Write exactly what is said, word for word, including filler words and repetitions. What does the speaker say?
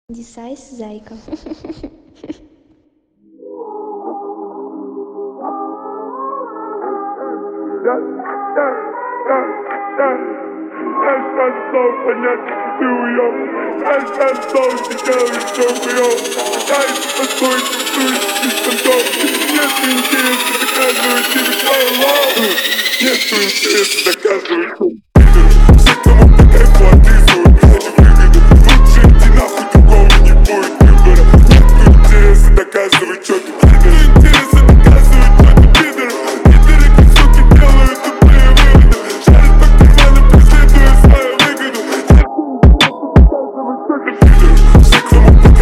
Дисайс зайка. Да, да, да, да. Знаешь, как сон понять, ты уёб. Знаешь, как сон делаешь, что уёб. Пытаюсь успокоить, чувствуешь, слишком долго. Нету интереса, доказывать тебе свою лаву. Нету интереса, доказывать, что все, кому по кайфу отлизывают, ради выгоды. Лучше идти нахуй, другого не будет выбора. Нету интереса, доказывать, что ты пидор. Нету интереса, доказывать, что ты пидор. Пидоры, как суки, делают тупые выводы. Шарят по карманам, преследуя свою выгоду. Нету интереса, доказывать, что ты пидор. Все, кому по